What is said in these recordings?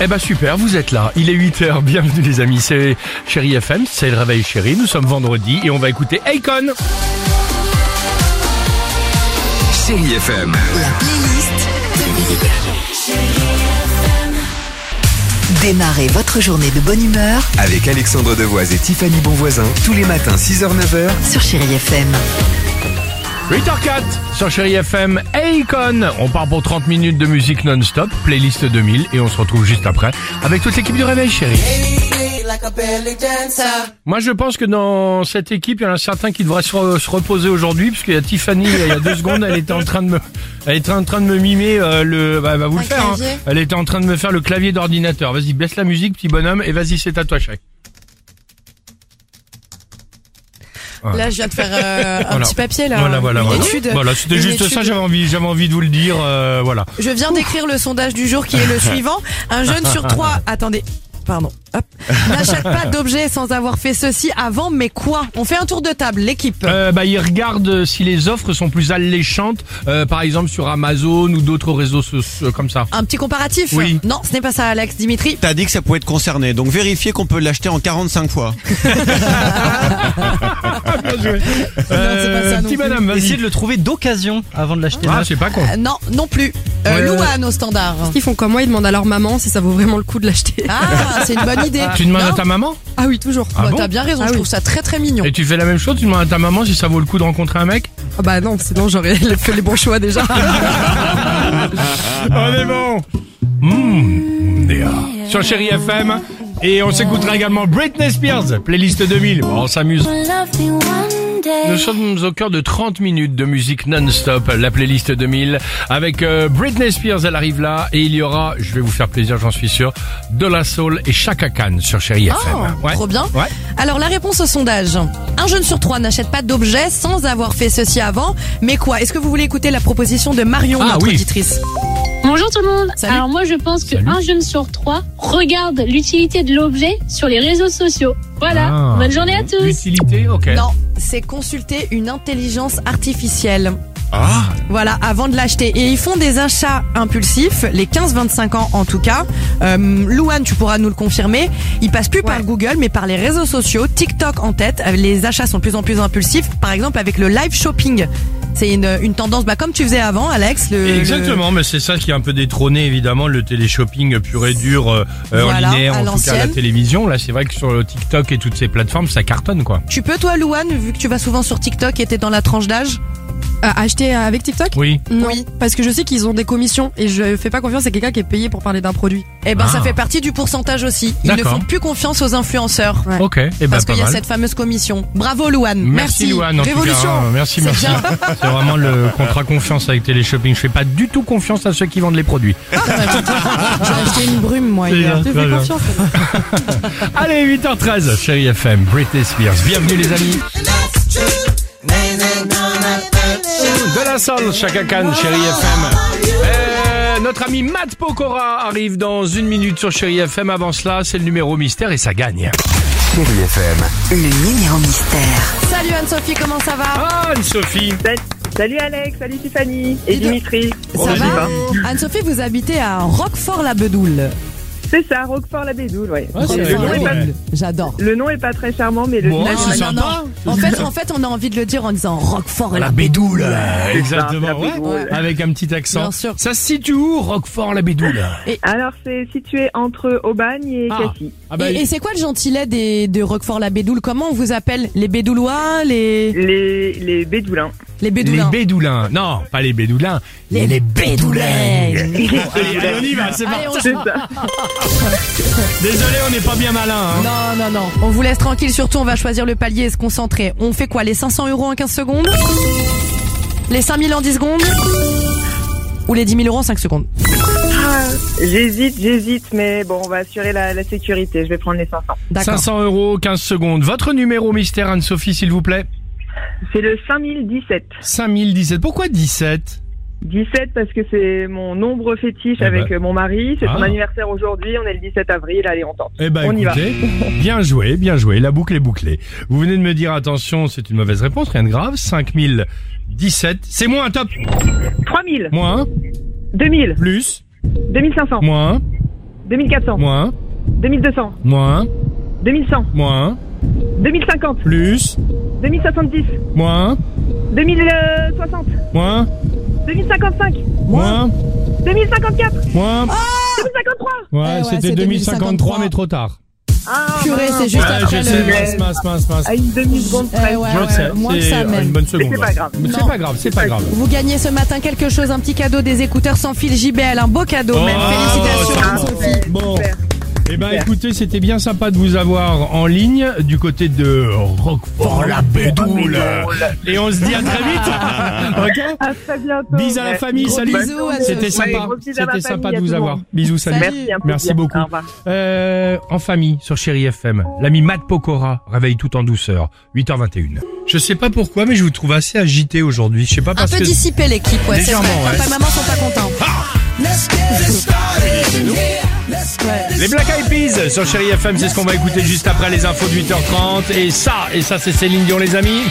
Eh ben super, vous êtes là. Il est 8h, bienvenue les amis, c'est Chérie FM, c'est le réveil chéri. Nous sommes vendredi et on va écouter Akon. Chérie FM. La playlist Démarrez votre journée de bonne humeur Avec Alexandre Devoise et Tiffany Bonvoisin, tous les matins 6h-9h. sur Chérie FM. 8h04 sur Chérie FM, Akon. On part pour 30 minutes de musique non-stop, playlist 2000 et on se retrouve juste après avec toute l'équipe du réveil chéri. Moi je pense que dans cette équipe il y en a certains qui devraient se reposer aujourd'hui puisqu'il y a Tiffany il y a 2 secondes elle était en train de me mimer vous le faire hein. Elle était en train de me faire le clavier d'ordinateur. Vas-y baisse la musique petit bonhomme et vas-y c'est à toi chérie. Là, je viens de faire un petit papier là. Voilà. Étude. Voilà, c'était juste étude. ça. J'avais envie de vous le dire. Voilà. Je viens d'écrire le sondage du jour qui est le suivant. Un jeune sur 3. Attendez. Pardon. Hop. N'achète pas d'objets sans avoir fait ceci avant, mais quoi? On fait un tour de table, l'équipe. Il regarde si les offres sont plus alléchantes, par exemple sur Amazon ou d'autres réseaux sociaux comme ça. Un petit comparatif? Oui. Non, ce n'est pas ça, Alex. Dimitri. T'as dit que ça pouvait être concerné, donc vérifiez qu'on peut l'acheter en 45 fois. Bien joué. c'est pas ça non Petit plus. madame, vas-y. Essayez de le trouver d'occasion avant de l'acheter. Ah, c'est pas con. Non, non plus. Louane au standard. Ils font comme moi, ils demandent à leur maman si ça vaut vraiment le coup de l'acheter. Ah, c'est une bonne idée. Tu demandes Non à ta maman? Ah oui, toujours. Ah bon T'as bien raison, Ah je oui. trouve ça très très mignon. Et tu fais la même chose? Tu demandes à ta maman si ça vaut le coup de rencontrer un mec? Ah bah non, sinon j'aurais fait les bons choix déjà. On est bon. Sur Chérie FM. Et on s'écoutera également Britney Spears, playlist 2000. Bon, on s'amuse. Nous sommes au cœur de 30 minutes de musique non-stop, la playlist 2000. Avec Britney Spears, elle arrive là. Et il y aura, je vais vous faire plaisir, j'en suis sûr, De La Soul et Chaka Khan sur Chérie FM. Ouais. Trop bien. Ouais. Alors la réponse au sondage. Un jeune sur 3 n'achète pas d'objets sans avoir fait ceci avant. Mais quoi? Est-ce que vous voulez écouter la proposition de Marion, Ah, notre oui. auditrice? Bonjour tout le monde. Salut. Alors moi je pense que Salut. un jeune sur 3 regarde l'utilité de l'objet sur les réseaux sociaux. Voilà. Ah. Bonne journée à tous. L'utilité, ok. Non, c'est consulter une intelligence artificielle. Ah. Voilà, avant de l'acheter. Et ils font des achats impulsifs, les 15-25 ans en tout cas. Louane, tu pourras nous le confirmer. Ils passent plus par Google, mais par les réseaux sociaux. TikTok en tête. Les achats sont de plus en plus impulsifs. Par exemple, avec le live shopping. C'est une tendance, comme tu faisais avant, Alex. Exactement, mais c'est ça qui a un peu détrôné évidemment le téléshopping pur et dur en Voilà, linéaire, à en tout cas à la l'ancienne. télévision. Là, c'est vrai que sur le TikTok et toutes ces plateformes, ça cartonne quoi. Tu peux, toi, Louane, vu que tu vas souvent sur TikTok et t'es dans la tranche d'âge? Acheter avec TikTok? Oui. Non, Oui. parce que je sais qu'ils ont des commissions et je fais pas confiance à quelqu'un qui est payé pour parler d'un produit. Eh ben, Ah. ça fait partie du pourcentage aussi. Ils ne D'accord. font plus confiance aux influenceurs. Ouais. Ok. Et Parce pas qu'il y a mal. cette fameuse commission. Bravo, Louane. Merci Louane. En Révolution. tout cas, hein. Merci. C'est bien. C'est vraiment le contrat confiance avec Téléshopping. Je fais pas du tout confiance à ceux qui vendent les produits. J'ai acheté une brume, moi, C'est hier. bien. Je Très fais bien. confiance. Allez, 8h13, Chérie FM, Britney Spears. Bienvenue les amis. De La Soul, Chaka Khan, Chérie FM. Notre ami Matt Pokora arrive dans 1 minute sur Chérie FM. Avant cela, c'est le numéro mystère et ça gagne. Chérie FM. Le numéro mystère. Salut Anne-Sophie, comment ça va? Ah, Anne-Sophie. Salut Alex, salut Tiffany et Dis donc. Dimitri. Ça va? Anne-Sophie, vous habitez à Roquefort-la-Bedoule. C'est ça, Roquefort-la-Bédoule, ouais. Ah, c'est le, nom est pas, J'adore. le nom est pas très charmant, mais le Bon, village c'est est magnifique. sympa. En fait, on a envie de le dire en disant Roquefort et La la Bédoule. C'est Exactement, ça, la ouais. Bédoule. Avec un petit accent. Bien sûr. Ça se situe où, Roquefort-la-Bédoule? Alors c'est situé entre Aubagne et Cassis. Ah bah, Et c'est quoi le gentillet de Roquefort-la-Bédoule? Comment on vous appelle? Les Bédoulois, Les Bédoulins. les les Bédoulins? Bédoulins. Non, pas les Bédoulins. Les Bédoulins. Bon, allez, on y va, c'est Allez, parti. C'est ça. Désolé, on n'est pas bien malin. Hein. Non. On vous laisse tranquille, surtout on va choisir le palier et se concentrer. On fait quoi? Les 500 € en 15 secondes? Les 5000 en 10 secondes? Ou les 10 000 € en 5 secondes? J'hésite, mais bon, on va assurer la sécurité. Je vais prendre les 500. D'accord. 500 €, 15 secondes. Votre numéro mystère, Anne-Sophie, s'il vous plaît. C'est le 5017. 5017. Pourquoi 17? 17 parce que c'est mon nombre fétiche Eh avec ben. mon mari. C'est son Ah. anniversaire aujourd'hui. On est le 17 avril. Allez, on tente. Eh ben, on y va. écoutez, bien joué, la boucle est bouclée. Vous venez de me dire, attention, c'est une mauvaise réponse, rien de grave, 5017, c'est moins, top, 3000. moins, 2000. plus, 2500. moins, 2400. Moins. 2200. Moins. 2100. Moins. 2050. Plus. 2070. Moins. 2060. Moins. 2055. Moins. 2054. Moins. 2053. Ouais, c'était c'est 2053, mais trop tard. Purée, c'est juste après je sais, le... mince. À une demi-seconde près. Je sais, moins que c'est ça même. une bonne seconde. Mais c'est pas grave. Mais c'est pas grave. Vous gagnez ce matin quelque chose, un petit cadeau des écouteurs sans fil JBL, un beau cadeau même. Félicitations ça Anne-Sophie. Bon. Super. Eh ben, écoutez, c'était bien sympa de vous avoir en ligne du côté de Roquefort-la-Bédoule. Et on se dit à très vite. Ok? À très bientôt. Bisous à la famille, Gros salut. bisous à C'était tous. sympa. gros bisous à la C'était sympa famille, de à vous tout le avoir. monde. Bisous, salut. Salut. Merci beaucoup. Au revoir. En famille sur Chéri FM, l'ami Matt Pokora réveille tout en douceur, 8h21. Je sais pas pourquoi, mais je vous trouve assez agité aujourd'hui. Je sais pas Un parce peu que dissipé l'équipe, ouais, c'est Légèrement, vrai. ouais. Papa et maman sont pas contents. les Black Eyed Peas sur Chéri FM, c'est ce qu'on va écouter juste après les infos de 8h30. Et ça c'est Céline Dion, les amis.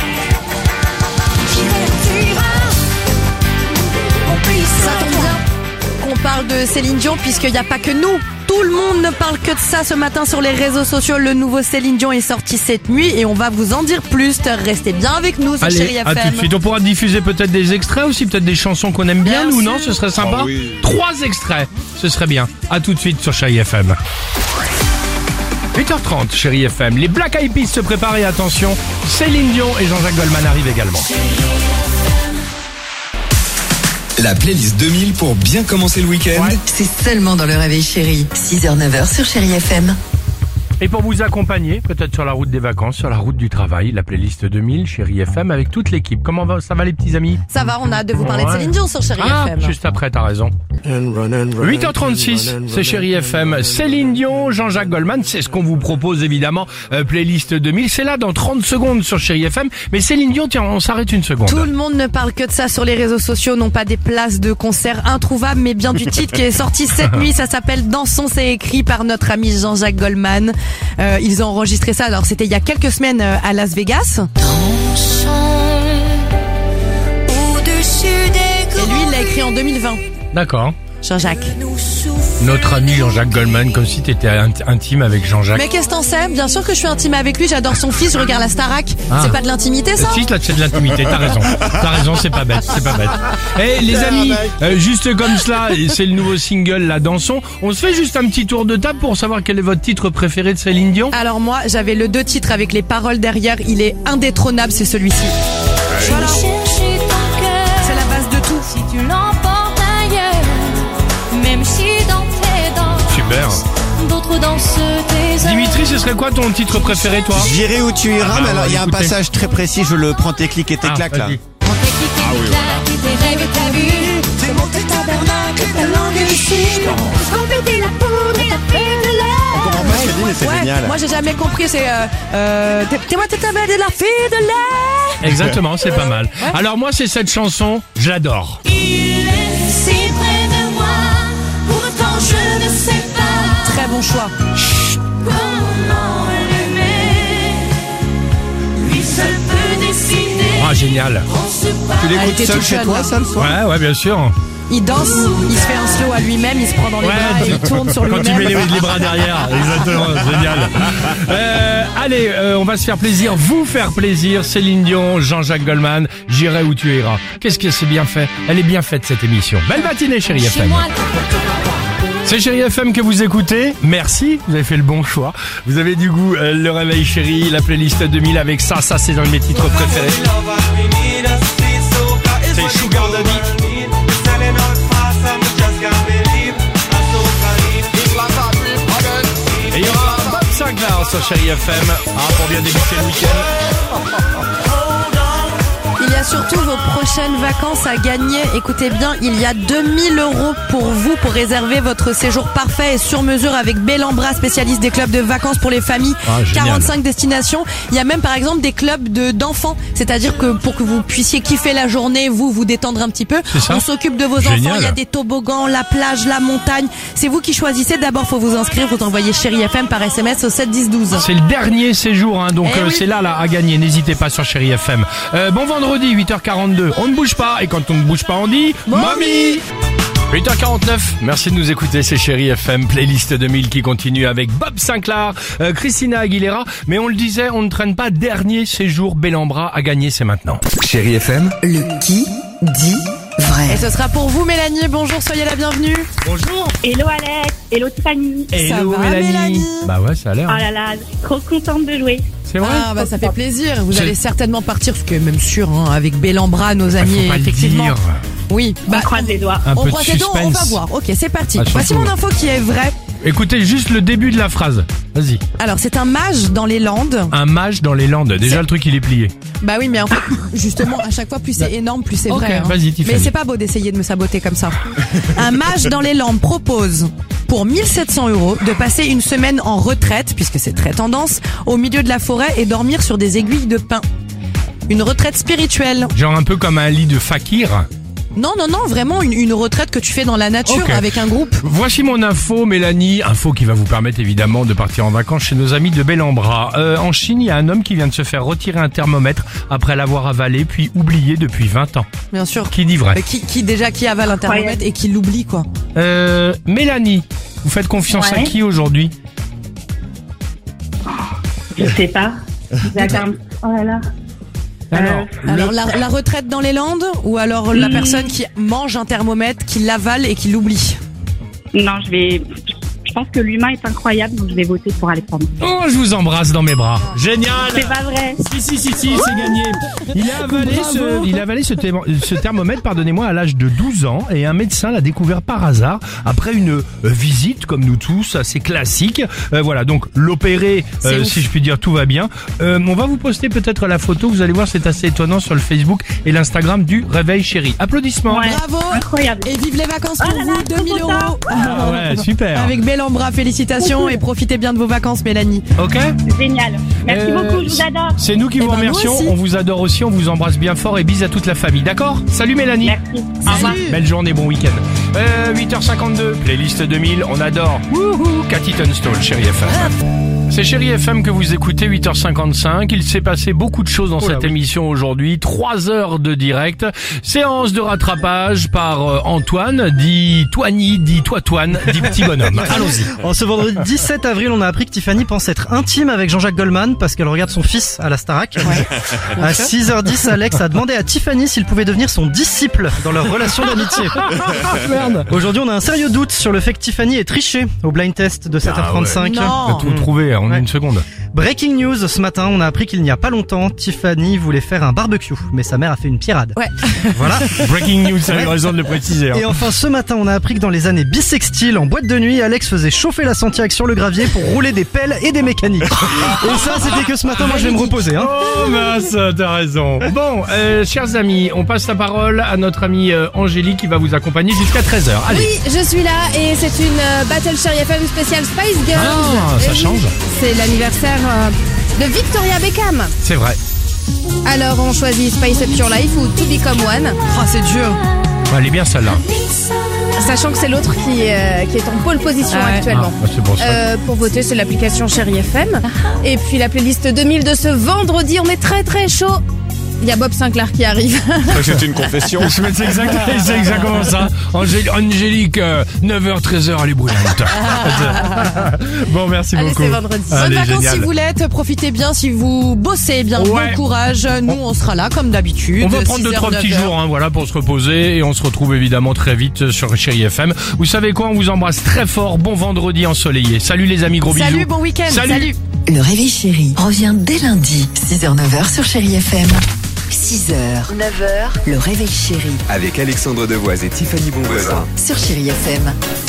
Ça tombe bien qu'on parle de Céline Dion puisqu'il n'y a pas que nous. Tout le monde ne parle que de ça ce matin sur les réseaux sociaux. Le nouveau Céline Dion est sorti cette nuit et on va vous en dire plus. Restez bien avec nous sur Chéri Allez, à tout de FM. suite. On pourra diffuser peut-être des extraits aussi, peut-être des chansons qu'on aime bien, Bien nous, sûr. non? Ce serait sympa. Ah oui. 3 extraits, ce serait bien. À tout de suite sur Chéri FM. 8h30, Chéri FM. Les Black Eyed Peas se préparent et attention, Céline Dion et Jean-Jacques Goldman arrivent également. La playlist 2000 pour bien commencer le week-end. C'est seulement dans le Réveil Chéri. 6h-9h sur Chéri FM. Et pour vous accompagner, peut-être sur la route des vacances, sur la route du travail, la playlist 2000, Chéri FM, avec toute l'équipe. Comment ça va les petits amis? Ça va, on a hâte de vous parler de Ouais. Céline Dion sur Chéri FM. Juste après, t'as raison. 8h36, c'est Chéri FM. Céline Dion, Jean-Jacques Goldman, c'est ce qu'on vous propose évidemment. Playlist 2000, c'est là dans 30 secondes sur Chéri FM. Mais Céline Dion, tiens, on s'arrête une seconde. Tout le monde ne parle que de ça sur les réseaux sociaux, non pas des places de concert introuvables, mais bien du titre qui est sorti cette nuit. Ça s'appelle Dansons, c'est écrit par notre ami Jean-Jacques Goldman. Ils ont enregistré ça, alors c'était il y a quelques semaines à Las Vegas. Et lui, il l'a écrit en 2020. D'accord. Jean-Jacques. Notre ami Jean-Jacques Goldman, comme si t'étais intime avec Jean-Jacques. Mais qu'est-ce que t'en sais? Bien sûr que je suis intime avec lui, j'adore son fils, je regarde la Starac. Ah. C'est pas de l'intimité ça? Si, là, c'est de l'intimité, t'as raison, c'est pas bête. Eh, les amis, juste comme cela, c'est le nouveau single, la Dansons. On se fait juste un petit tour de table pour savoir quel est votre titre préféré de Céline Dion. Alors moi, j'avais le 2 titres avec les paroles derrière, il est indétrônable, c'est celui-ci. Voilà. C'est la base de tout. Si tu l'emportes ailleurs, même si dans tes danses, Super. d'autres dansent tes heures. Dimitri, ce serait quoi ton titre préféré, toi? J'irai où tu iras, Ah, mais alors il y a un écoutez. passage très précis, je le prends tes clics et tes claques là. vas-y. On fait cliquer des claques et tes rêves et ta vue. Tu montes le tabernacle, ta langue ici. Compléter la poudre et ta fille de l'air. On comprend pas ce qu'elle dit, mais c'est Ouais, génial. moi j'ai jamais compris, c'est t'es-moi t'es ta belle de la fille de l'air. Exactement, c'est pas mal. Alors moi, c'est cette chanson, je l'adore. Il est si près de moi, pourtant je ne sais pas Très bon choix. comment l'aimer. Lui seul peut décider. Ah, génial. On se Tu Elle l'écoutes était seul toute chez jeune, toi, hein. ça le soir? Ouais, bien sûr. Il danse, il se fait un slow à lui-même, il se prend dans les bras et il tourne sur Quand tu mets lui-même. les bras derrière, exactement, génial. Allez, on va se faire plaisir, vous faire plaisir. Céline Dion, Jean-Jacques Goldman, j'irai où tu iras. Qu'est-ce que c'est bien fait? Elle est bien faite cette émission. Belle matinée, Chéri chez FM. moi. C'est Chéri FM que vous écoutez. Merci, vous avez fait le bon choix. Vous avez du goût, le réveil chéri, la playlist 2000 avec ça c'est dans mes titres préférés. C'est Sugar Daddy. Et il y aura Bob Sinclair sur Chéri FM pour bien débuter le week-end. Il y a surtout vos prochaines vacances à gagner. Écoutez bien, il y a 2000 € pour vous pour réserver votre séjour parfait et sur mesure avec Bellambra, spécialiste des clubs de vacances pour les familles. Ah, génial. 45 destinations. Il y a même par exemple des clubs d'enfants. C'est-à-dire que pour que vous puissiez kiffer la journée, vous détendre un petit peu, C'est ça. on s'occupe de vos Génial. enfants. Il y a des toboggans, la plage, la montagne. C'est vous qui choisissez. D'abord, faut vous inscrire. Vous envoyez Chéri FM par SMS au 7 10 12. C'est le dernier séjour, hein, donc Eh oui. c'est là à gagner. N'hésitez pas sur Chéri FM. Bon vendredi, 8h42. On ne bouge pas, et quand on ne bouge pas, on dit... Mommy. Mommy. 8h49, merci de nous écouter, c'est Chérie FM, playlist 2000 qui continue avec Bob Sinclair, Christina Aguilera, mais on le disait, on ne traîne pas, dernier séjour Bellambra à gagner, c'est maintenant. Chérie FM, Le qui dit vrai. Et ce sera pour vous, Mélanie. Bonjour, soyez la bienvenue. Bonjour. Hello Alex, hello Tiffany. Hello va, Mélanie Bah ouais, ça a l'air. Oh là là, je suis trop contente de jouer. C'est vrai. Ah bah ça fait plaisir. Vous C'est- allez certainement partir, ce qui est même sûr, hein, avec Bellambra, nos Ah, amis, faut pas le effectivement. dire. Oui, On croise les doigts. Un on peu de croise les doigts, on va suspense. voir. Ok, c'est parti. Ah, Voici surtout. mon info qui est vraie. Écoutez juste le début de la phrase. Vas-y. Alors, c'est un mage dans les Landes. Un mage dans les Landes. Déjà, le truc, il est plié. Bah oui, mais en fait, justement, à chaque fois, plus c'est énorme, plus c'est Ok, vrai. hein. vas-y, Tiffany. Mais c'est pas beau d'essayer de me saboter comme ça. Un mage dans les Landes propose, pour 1700 €, de passer une semaine en retraite, puisque c'est très tendance, au milieu de la forêt et dormir sur des aiguilles de pin. Une retraite spirituelle. Genre un peu comme un lit de fakir. Non, vraiment une retraite que tu fais dans la nature Ok. avec un groupe. Voici mon info, Mélanie. Info qui va vous permettre évidemment de partir en vacances chez nos amis de Bellambra. En Chine, il y a un homme qui vient de se faire retirer un thermomètre après l'avoir avalé puis oublié depuis 20 ans. Bien sûr. Qui dit vrai? Qui avale un thermomètre et qui l'oublie, quoi. Mélanie, vous faites confiance à Ouais. qui aujourd'hui? Je sais pas. D'accord. Oh là là. Alors la retraite dans les Landes ou alors la personne qui mange un thermomètre, qui l'avale et qui l'oublie. Non, je pense que l'humain est incroyable, donc je vais voter pour Alexandre. Oh, je vous embrasse dans mes bras. Génial! C'est pas vrai. Si, c'est gagné. Il a avalé ce thermomètre, pardonnez-moi, à l'âge de 12 ans et un médecin l'a découvert par hasard après une visite, comme nous tous, assez classique. Voilà, donc l'opéré, C'est ouf. si je puis dire, tout va bien. On va vous poster peut-être la photo, vous allez voir, c'est assez étonnant sur le Facebook et l'Instagram du Réveil Chéri. Applaudissements. Ouais. Bravo Incroyable. et vive les vacances pour Oh là là, vous, 2000 trop €. Ah ouais, super. Avec Bellambra, félicitations et profitez bien de vos vacances, Mélanie. Ok? Génial. Merci beaucoup, je vous adore. C'est nous qui Eh vous ben, nous remercions, aussi. on vous adore aussi, on vous embrasse bien fort et bis à toute la famille, d'accord? Salut Mélanie. Merci. Au revoir. Salut. Belle journée, bon week-end. 8h52, playlist 2000, on adore. Wouhou, Cathy Tunstall, Chérie FM. C'est Chérie FM que vous écoutez, 8h55. Il s'est passé beaucoup de choses dans cette émission aujourd'hui. 3 heures de direct. Séance de rattrapage par Antoine, dit Toigny, dit Toitoine, dit Petit Bonhomme. Allons-y. En ce vendredi 17 avril, on a appris que Tiffany pense être intime avec Jean-Jacques Goldman parce qu'elle regarde son fils à la Starac. À 6h10, Alex a demandé à Tiffany s'il pouvait devenir son disciple dans leur relation d'amitié. Merde. Aujourd'hui, on a un sérieux doute sur le fait que Tiffany ait triché au blind test de 7h35. Non. On va tout trouver en Ouais. une seconde. Breaking news, ce matin, on a appris qu'il n'y a pas longtemps, Tiffany voulait faire un barbecue, mais sa mère a fait une pirade. Ouais. Voilà. Breaking news, ça a eu raison de le préciser. Et enfin, ce matin, on a appris que dans les années bissextiles, en boîte de nuit, Alex faisait chauffer la Santiago sur le gravier pour rouler des pelles et des mécaniques. Et ça, c'était que ce matin, moi je vais me reposer. Hein. Oh mince, t'as raison. Bon, chers amis, on passe la parole à notre amie Angélique qui va vous accompagner jusqu'à 13h. Allez. Oui, je suis là et c'est une Battle Chérie FM spéciale Spice Girls. Ah, ça Et oui, change. C'est l'anniversaire de Victoria Beckham. C'est vrai. Alors on choisit Spice Up Your Life ou To Become One, Oh, c'est dur. Elle est bien celle-là. sachant que c'est l'autre qui est en pole position Ah ouais. actuellement. Ah, c'est pour ça. Pour voter, c'est l'application Chérie FM. Et puis la playlist 2000 de ce vendredi, on est très très chaud. Il y a Bob Sinclair qui arrive. C'est une confession. C'est exactement ça. Angélique, 9h, 13h, elle est brûlante. Bon, merci Allez, beaucoup. c'est vendredi. Bonnes Allez, vacances génial. si vous l'êtes, profitez bien si vous bossez bien, Ouais. bon courage. Nous, on sera là comme d'habitude. On va prendre 6h, 2-3 petits 9h. jours, voilà, pour se reposer et on se retrouve évidemment très vite sur Chérie FM. Vous savez quoi, on vous embrasse très fort. Bon vendredi ensoleillé. Salut les amis, gros bisous. Salut, bon week-end. Salut. Le Réveil Chéri revient dès lundi, 6h-9h sur Chérie FM. 6h, 9h, le Réveil Chéri avec Alexandre Devoise et Tiffany Bonvoisin. sur Chérie FM.